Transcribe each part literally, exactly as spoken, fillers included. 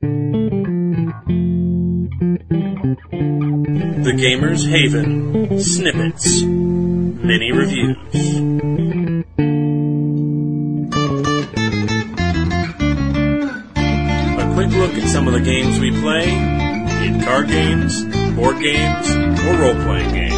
The Gamer's Haven Snippets Mini Reviews. A quick look at some of the games we play in card games, board games, or role-playing games.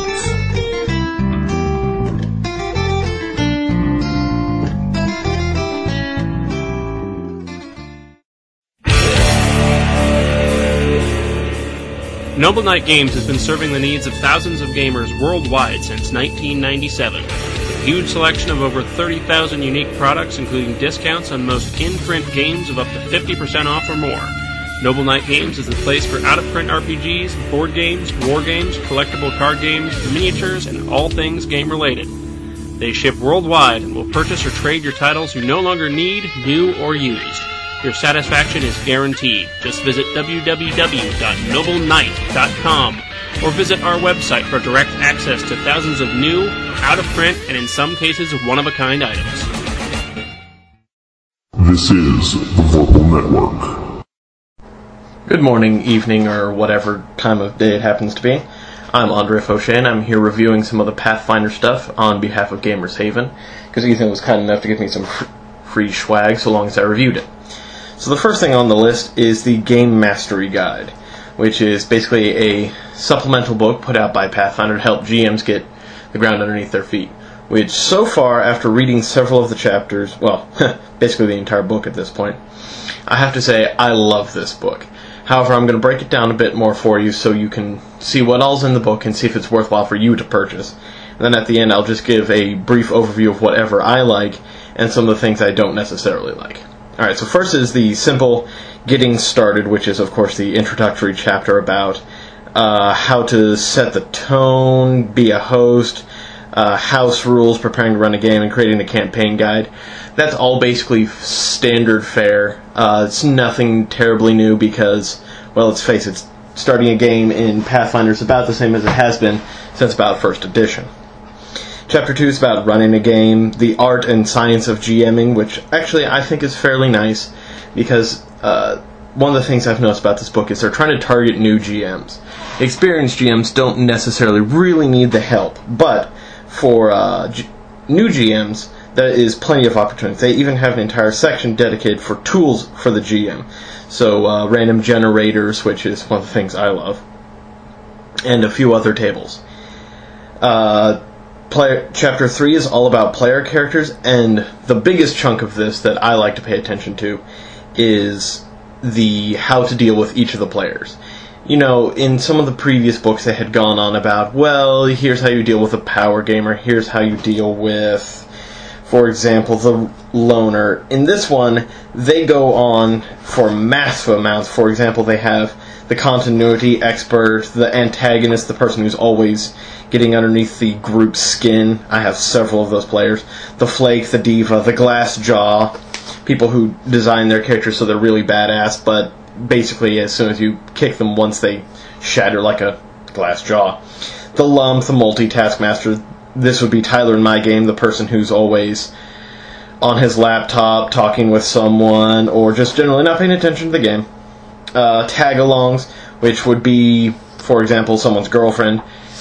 Noble Knight Games has been serving the needs of thousands of gamers worldwide since nineteen ninety-seven. With a huge selection of over thirty thousand unique products, including discounts on most in-print games of up to fifty percent off or more. Noble Knight Games is the place for out-of-print R P Gs, board games, war games, collectible card games, miniatures, and all things game-related. They ship worldwide and will purchase or trade your titles you no longer need, new, or used. Your satisfaction is guaranteed. Just visit w w w dot noble knight dot com or visit our website for direct access to thousands of new, out-of-print, and in some cases, one-of-a-kind items. This is the Vorpal Network. Good morning, evening, or whatever time of day it happens to be. I'm Andre Fauché, and I'm here reviewing some of the Pathfinder stuff on behalf of Gamers Haven, because Ethan was kind enough to give me some fr- free swag so long as I reviewed it. So the first thing on the list is the Game Mastery Guide, which is basically a supplemental book put out by Pathfinder to help G Ms get the ground underneath their feet, which so far, after reading several of the chapters, well, basically the entire book at this point, I have to say I love this book. However, I'm going to break it down a bit more for you so you can see what all's in the book and see if it's worthwhile for you to purchase. And then at the end, I'll just give a brief overview of whatever I like and some of the things I don't necessarily like. Alright, so first is the simple Getting Started, which is, of course, the introductory chapter about uh, how to set the tone, be a host, uh, house rules, preparing to run a game, and creating the campaign guide. That's all basically standard fare. Uh, it's nothing terribly new because, well, let's face it, starting a game in Pathfinder is about the same as it has been since about first edition. Chapter two is about running a game, the art and science of GMing, which actually I think is fairly nice, because uh, one of the things I've noticed about this book is they're trying to target new G Ms. Experienced G Ms don't necessarily really need the help, but for uh, G- new G Ms, there is plenty of opportunity. They even have an entire section dedicated for tools for the G M. So uh, random generators, which is one of the things I love, and a few other tables. Uh... Player, chapter three is all about player characters, and the biggest chunk of this that I like to pay attention to is the how to deal with each of the players. You know, in some of the previous books they had gone on about, well, here's how you deal with a power gamer, here's how you deal with, for example, the loner. In this one, they go on for massive amounts. For example, they have the continuity expert, the antagonist, the person who's always getting underneath the group's skin. I have several of those players. The flake, the diva, the glass jaw, people who design their characters so they're really badass, but basically as soon as you kick them once, they shatter like a glass jaw. The lump, the multitask master. This would be Tyler in my game, the person who's always on his laptop talking with someone, or just generally not paying attention to the game. Uh, tag-alongs, which would be, for example, someone's girlfriend.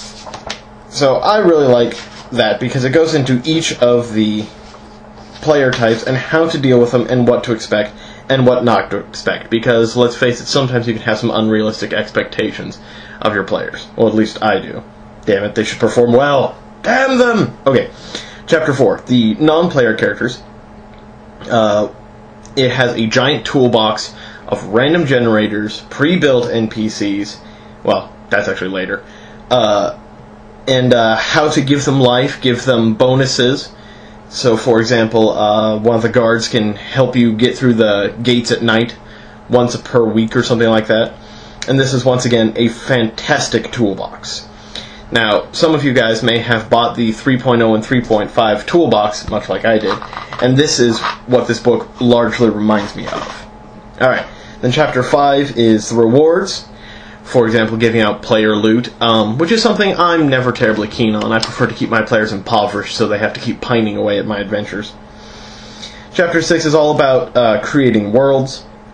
So I really like that because it goes into each of the player types and how to deal with them and what to expect and what not to expect. Because, let's face it, sometimes you can have some unrealistic expectations of your players. Well, at least I do. Damn it, they should perform well. Damn them! Okay, chapter four. The non-player characters. Uh, it has a giant toolbox of random generators, pre-built N P Cs. Well, that's actually later. Uh... And uh, how to give them life, give them bonuses. So, for example, uh, one of the guards can help you get through the gates at night once per week or something like that. And this is, once again, a fantastic toolbox. Now, some of you guys may have bought the three point oh and three point five toolbox, much like I did, and this is what this book largely reminds me of. Alright, then chapter five is the rewards. For example, giving out player loot, um, which is something I'm never terribly keen on. I prefer to keep my players impoverished so they have to keep pining away at my adventures. Chapter six is all about uh, creating worlds.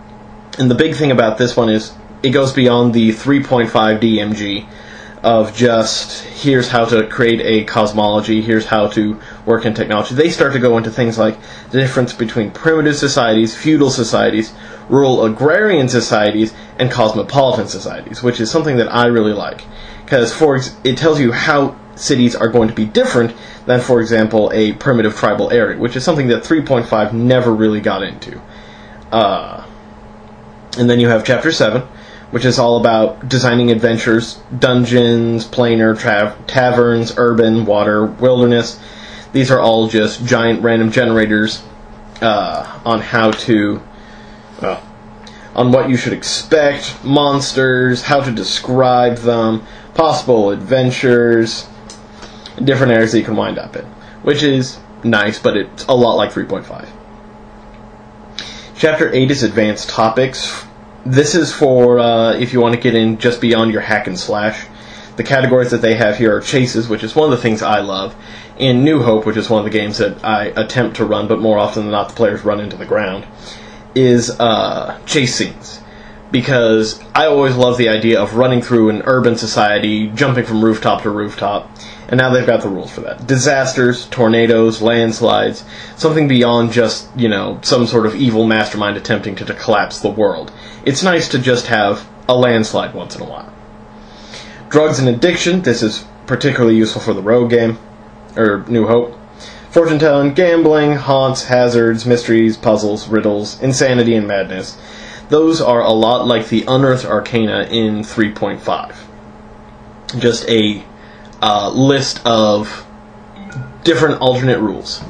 And the big thing about this one is it goes beyond the three point five D M G of just, here's how to create a cosmology, here's how to work in technology. They start to go into things like the difference between primitive societies, feudal societies, rural agrarian societies, and cosmopolitan societies, which is something that I really like. Because for ex- it tells you how cities are going to be different than, for example, a primitive tribal area, which is something that three point five never really got into. Uh, and then you have Chapter seven, which is all about designing adventures, dungeons, planar, tra- taverns, urban, water, wilderness. These are all just giant random generators uh, on how to, well, on what you should expect, monsters, how to describe them, possible adventures, different areas that you can wind up in, which is nice, but it's a lot like three point five. Chapter eight is Advanced Topics. This is for uh, if you want to get in just beyond your hack and slash. The categories that they have here are chases, which is one of the things I love, and New Hope, which is one of the games that I attempt to run, but more often than not the players run into the ground, is uh, chase scenes. Because I always love the idea of running through an urban society, jumping from rooftop to rooftop, and now they've got the rules for that. Disasters, tornadoes, landslides, something beyond just, you know, some sort of evil mastermind attempting to, to collapse the world. It's nice to just have a landslide once in a while. Drugs and addiction, this is particularly useful for the Rogue game, or New Hope. Fortune telling, gambling, haunts, hazards, mysteries, puzzles, riddles, insanity, and madness. Those are a lot like the Unearthed Arcana in three point five. Just a uh, list of different alternate rules.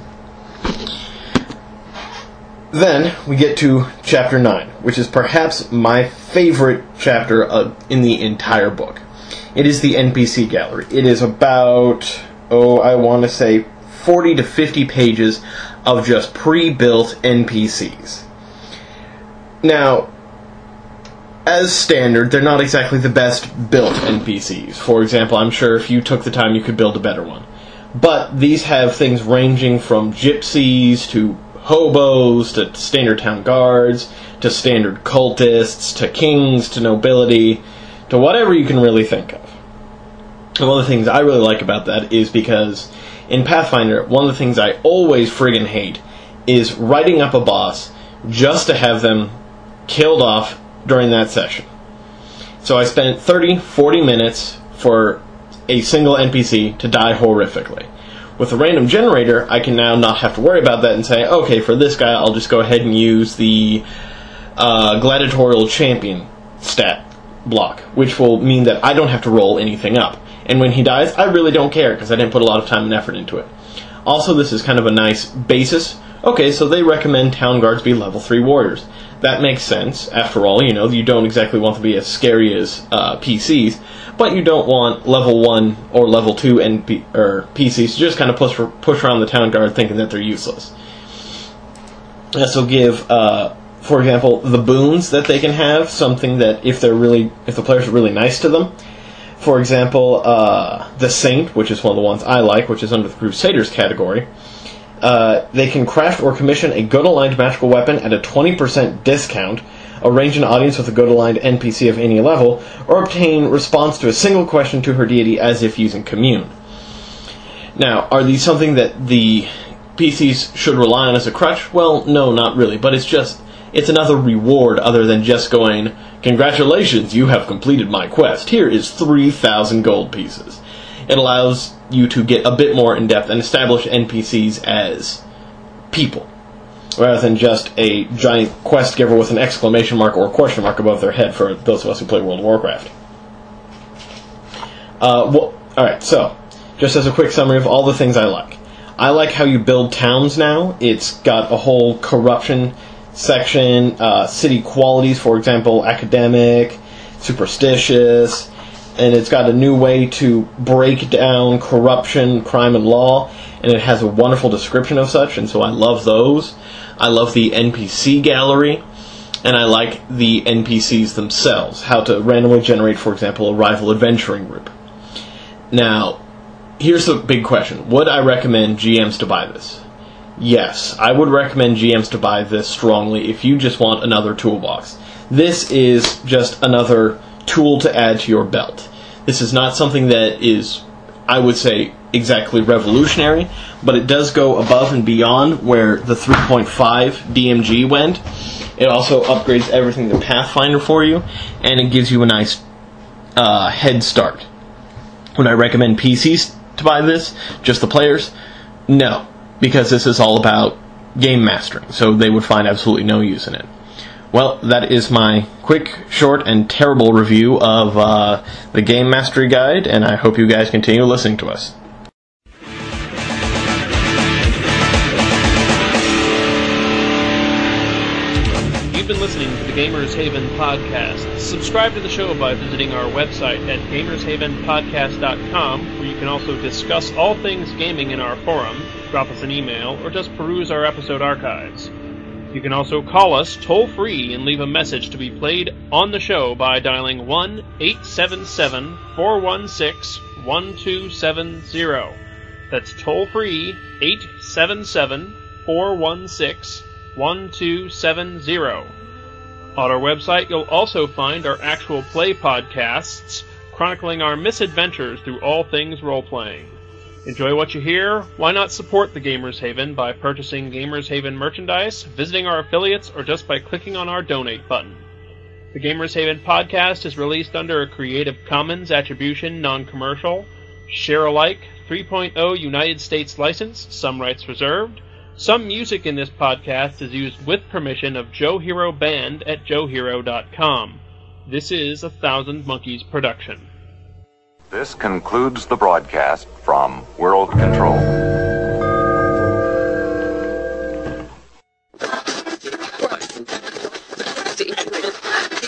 Then we get to Chapter nine, which is perhaps my favorite chapter uh, in the entire book. It is the N P C gallery. It is about, oh, I want to say forty to fifty pages of just pre-built N P Cs. Now, as standard, they're not exactly the best built N P Cs. For example, I'm sure if you took the time, you could build a better one. But these have things ranging from gypsies to hobos to standard town guards to standard cultists to kings to nobility to whatever you can really think of. And one of the things I really like about that is because in Pathfinder, one of the things I always friggin' hate is writing up a boss just to have them killed off during that session. So I spent thirty, forty minutes for a single N P C to die horrifically. With a random generator, I can now not have to worry about that and say, okay, for this guy, I'll just go ahead and use the uh, gladiatorial champion stat block, which will mean that I don't have to roll anything up. And when he dies, I really don't care, because I didn't put a lot of time and effort into it. Also, this is kind of a nice basis. Okay, so they recommend town guards be level three warriors. That makes sense. After all, you know, you don't exactly want to be as scary as uh, P Cs, but you don't want level one or level two N P- or P Cs to just kind of push, push around the town guard thinking that they're useless. This will give, uh, for example, the boons that they can have, something that if they're really, if the players are really nice to them. For example, uh, the Saint, which is one of the ones I like, which is under the Crusaders category. Uh, they can craft or commission a good-aligned magical weapon at a twenty percent discount, arrange an audience with a good-aligned N P C of any level, or obtain response to a single question to her deity as if using Commune. Now, are these something that the P Cs should rely on as a crutch? Well, no, not really, but it's just, it's another reward other than just going, congratulations, you have completed my quest. Here is three thousand gold pieces. It allows you to get a bit more in-depth and establish N P Cs as people, rather than just a giant quest giver with an exclamation mark or a question mark above their head for those of us who play World of Warcraft. Uh, well, alright, so, just as a quick summary of all the things I like. I like how you build towns now. It's got a whole corruption section, uh, city qualities, for example, academic, superstitious, and it's got a new way to break down corruption, crime, and law, and it has a wonderful description of such, and so I love those. I love the N P C gallery, and I like the N P Cs themselves, how to randomly generate, for example, a rival adventuring group. Now, here's the big question. Would I recommend G Ms to buy this? yes, I would recommend G Ms to buy this strongly if you just want another toolbox. This is just another tool to add to your belt. This is not something that is, I would say, exactly revolutionary, but it does go above and beyond where the three point five D M G went. It also upgrades everything to Pathfinder for you, and it gives you a nice uh, head start. Would I recommend P Cs to buy this? Just the players? No, because this is all about game mastering, so they would find absolutely no use in it. Well, that is my quick, short, and terrible review of uh, the Game Mastery Guide, and I hope you guys continue listening to us. You've been listening to the Gamers Haven podcast. Subscribe to the show by visiting our website at gamers haven podcast dot com, where you can also discuss all things gaming in our forum, drop us an email, or just peruse our episode archives. You can also call us toll-free and leave a message to be played on the show by dialing one eight seven seven, four one six, one two seven zero. That's toll-free, eight seven seven, four one six, one two seven zero. On our website, you'll also find our actual play podcasts, chronicling our misadventures through all things role-playing. Enjoy what you hear? Why not support the Gamers Haven by purchasing Gamers Haven merchandise, visiting our affiliates, or just by clicking on our donate button? The Gamers Haven podcast is released under a Creative Commons Attribution Non-Commercial, Share-alike three point oh United States license, some rights reserved. Some music in this podcast is used with permission of Joe Hero Band at joe hero dot com. This is a Thousand Monkeys production. This concludes the broadcast from World Control. See.